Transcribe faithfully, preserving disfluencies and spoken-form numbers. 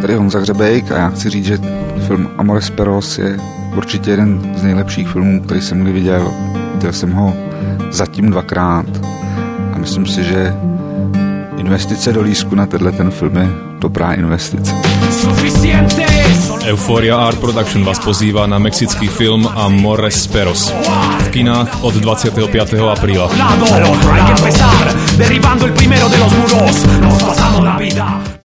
Tady Honza Hřebejk a já chci říct, že film Amores Perros je určitě jeden z nejlepších filmů, který jsem kdy viděl. Viděl jsem ho zatím dvakrát a myslím si, že investice do lístku na tenhle ten film je dobrá investice. Euphoria Art Production vás pozývá na mexický film Amores Perros v kinách od dvadsiateho piateho apríla.